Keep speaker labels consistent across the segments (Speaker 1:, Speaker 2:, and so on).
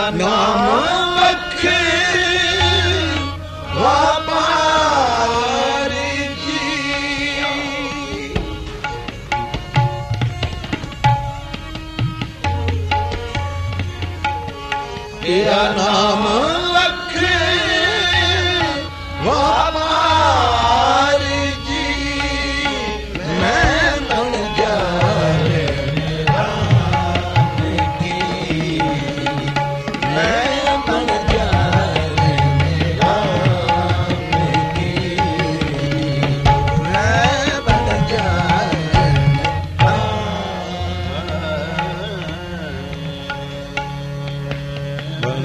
Speaker 1: नाम वखे वापार जी। तेरा नाम वखे वापार जी। मैं बन जाए राम की, मैं बन जाए राम की, मैं बन जाए बन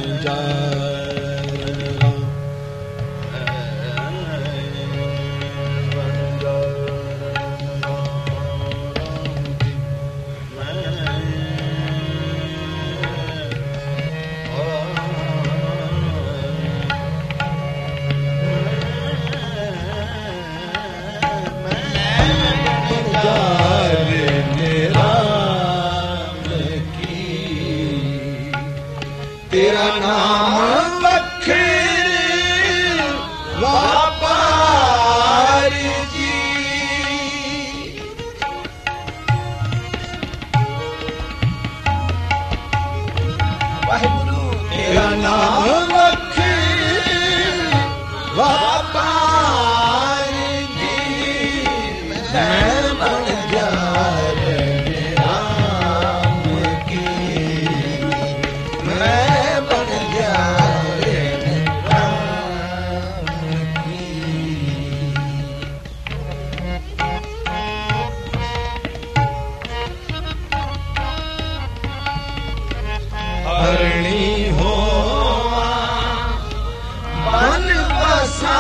Speaker 1: तेरा नाम वखे वापार जी। वाहिगुरु तेरा नाम वखे वापार जी। मैं बन जाए राम की, मैं हरणी हो बन बसा।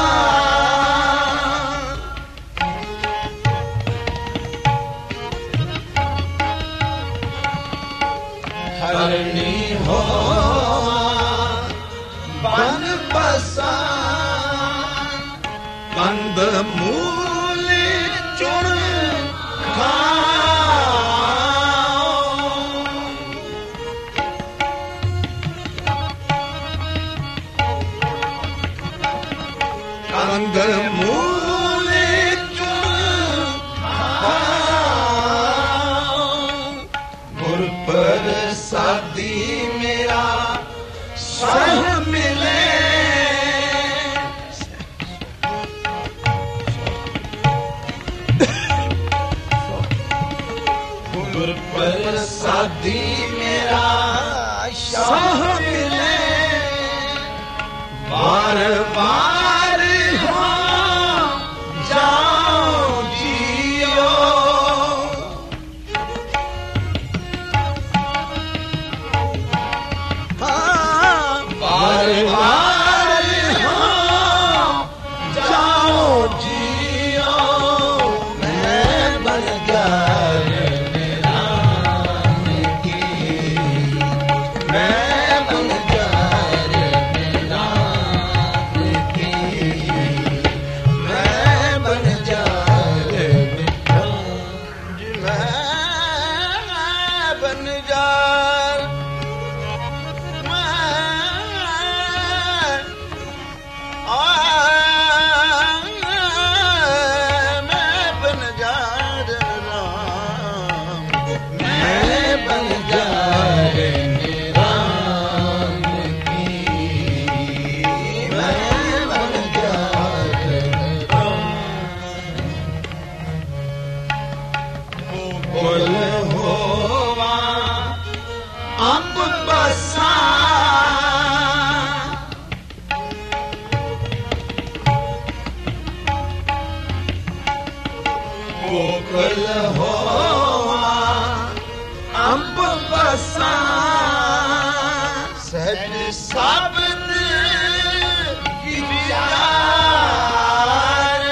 Speaker 1: हरणी हो बन बसा। कंद मूल चुन कंद मूल गुर प्रसादी मेरा सह मिले। गुर प्रसादी मेरा सह मिले। बार बार गोकुल हो अंब बसा। सहज शब्द विचार।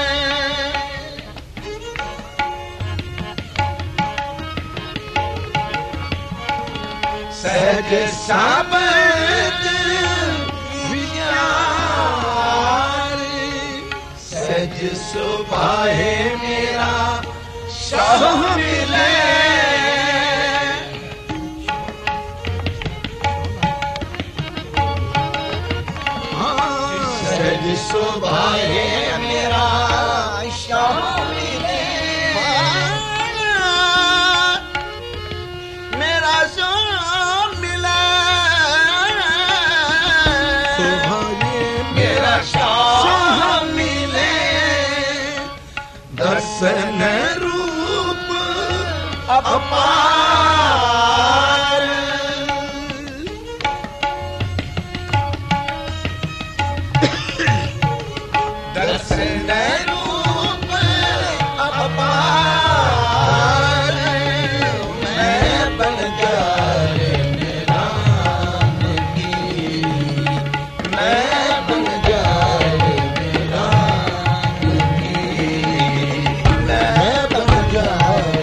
Speaker 1: सहज शब्द विचार। सहज सुभाए मेरा सह मिले। दर्शन रूप अपार, दर्शन रूप अपार, मैं बन जाए राम की, मैं बन जाए राम की, मैं बन जाए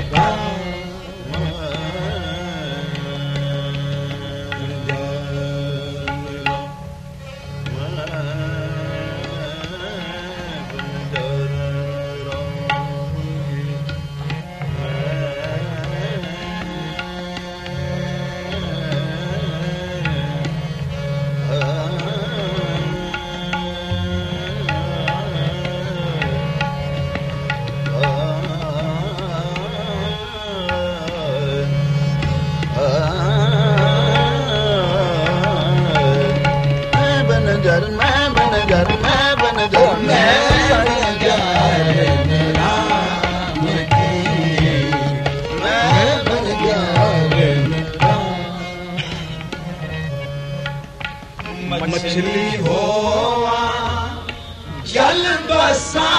Speaker 1: मछली होवा जल बसा,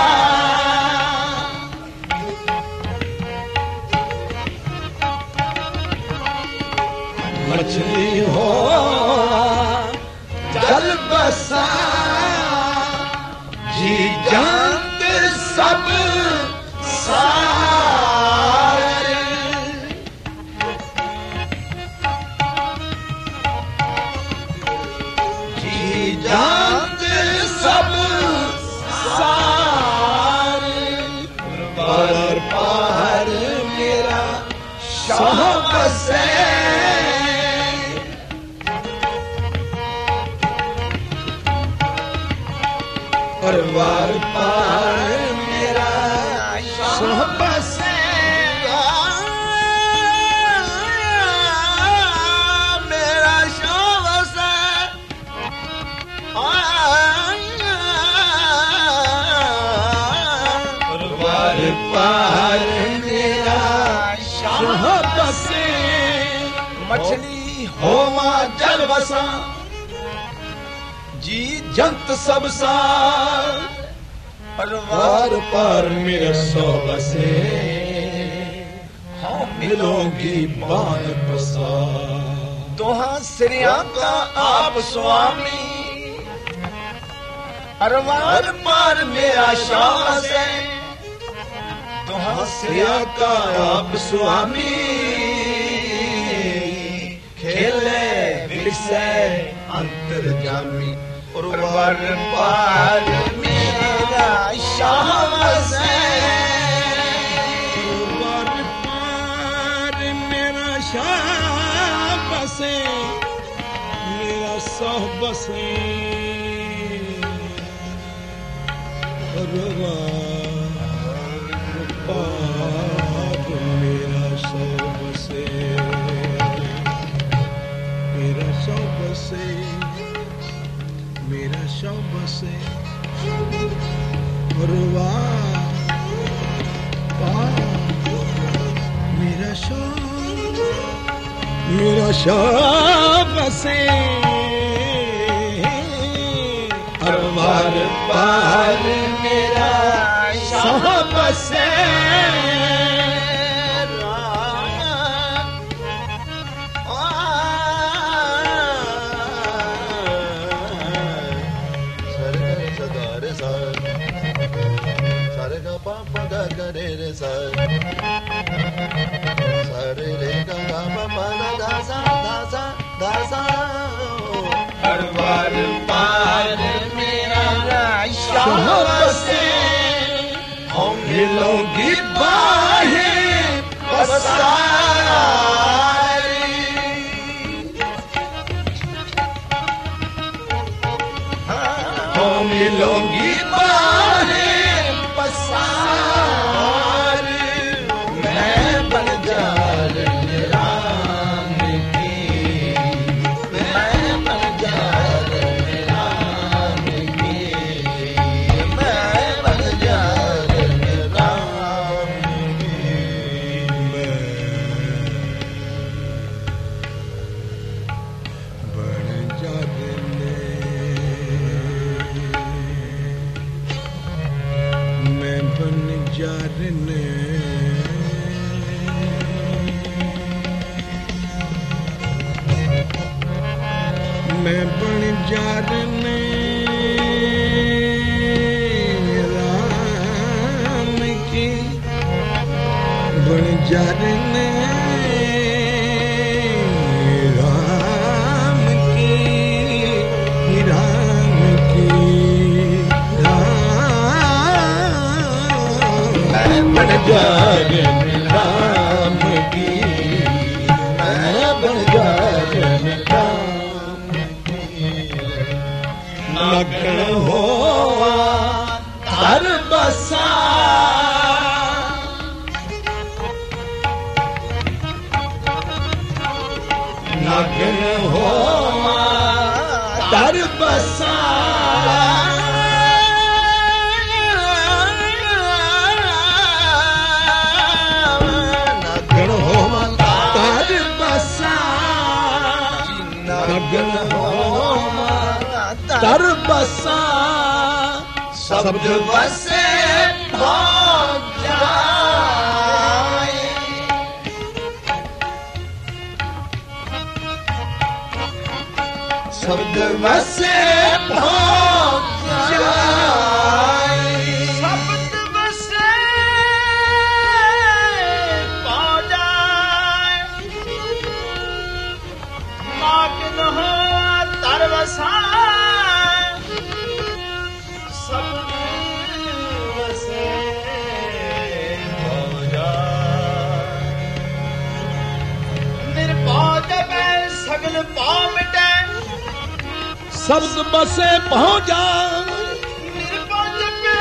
Speaker 1: मछली होवा जल बसा, जी जानत सब सारे, जी जानत सब सारे, पार पार मेरा शाह बसे, पार पार मेरा शाह बसे, मेरा शाह बसे, पार पार मेरा शाह बसे, मछली होवा जल बसा, जी जंत सब सार, पार पार मेरा सौ बसे, हाँ मिलोगी बान बसा, दोहा श्रिया का आप स्वामी, अरवार पार मेरा शाह बसे, दोहा श्रिया का आप स्वामी, खेले विषय अंतर्जामी, और वर पार मेरा शाह बसे, वर पार मेरा शाह बसे, मेरा शाह बसे, वर पार मेरा शाह बसे, मेरा शाह बसे, मेरा शाह बसे, मेरा शाह बसे, अरवार पार मेरा शाह बसे,
Speaker 2: रे रे सा रे रे गा गा पा दा सा
Speaker 1: हर बार पार मेरा शाह बसे, हम मिलोगी बाहें पसारी, हम मिलोगी बाहें पसारी, मैं बन जाए राम की, मैं बन जाए राम की, मैं बन जाए जारन मैं बन जारन राम की बन जारन राम की राम की मैं बन जारन राम की मैं बन जारन राम नगन होवा तर बसा नगन होवा तर बसा नगन होवा तर बसा नगन होवा तर बसा शब्द बसे भाग जाए शब्द बसे भाग जाए
Speaker 3: शब्द बसे भाग जाए नागिन हो तर बसा शब्द बसे भाग जाए निर्भय जबै सगल पाँव मिटे
Speaker 1: शब्द बसे पहुंच जाए
Speaker 3: निर्भय जबै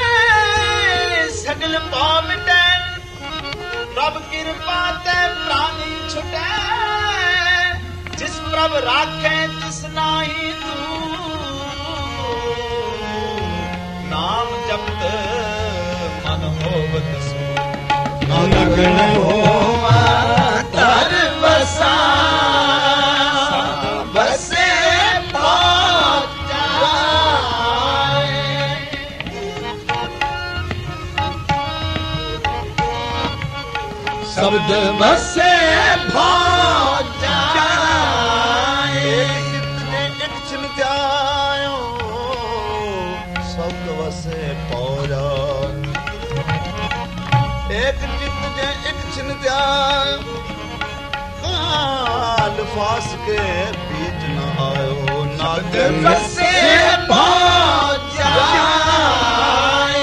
Speaker 3: सगल पाँव मिटे प्रभ कृपा ते प्राणी छुटे जिस प्रभ राखे तिस नाही तू नाम जपत मन होवत सो
Speaker 1: नगन होवा तर बसा
Speaker 3: बसे भाग जाए
Speaker 1: शब्द बसे भाग जाए
Speaker 2: एक छिन त्यायो शब्द वसे पौजा एक चित जे एक छिन त्यायो काल फास के बीच न आयो नागन
Speaker 3: बसे भाग जाए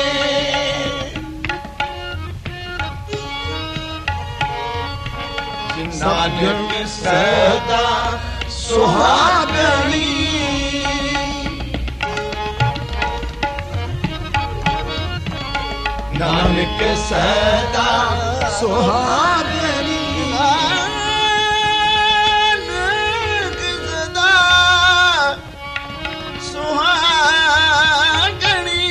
Speaker 1: नागन सदा सुहागनी नानक सदा सुहागनी
Speaker 2: नानक सदा सुहागणी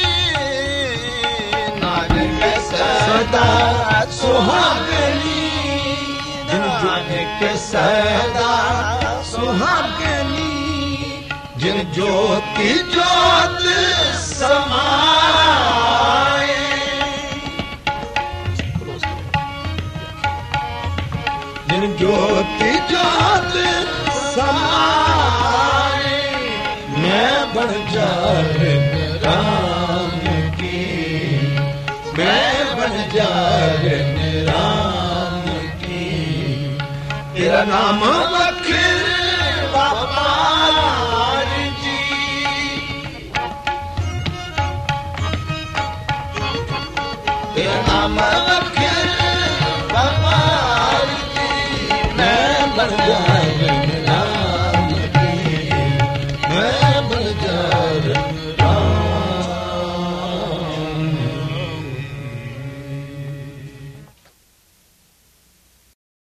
Speaker 1: नानक सदा सुहागनी नानक सदा सुहागनी जिन ज्योति ज्योत समाए जिन ज्योति ज्योत समाए मैं बन जारन राम की मैं बन जारन राम की तेरा नाम बखर बापार जी तेरा नाम बखर बापार जी मैं बन जारन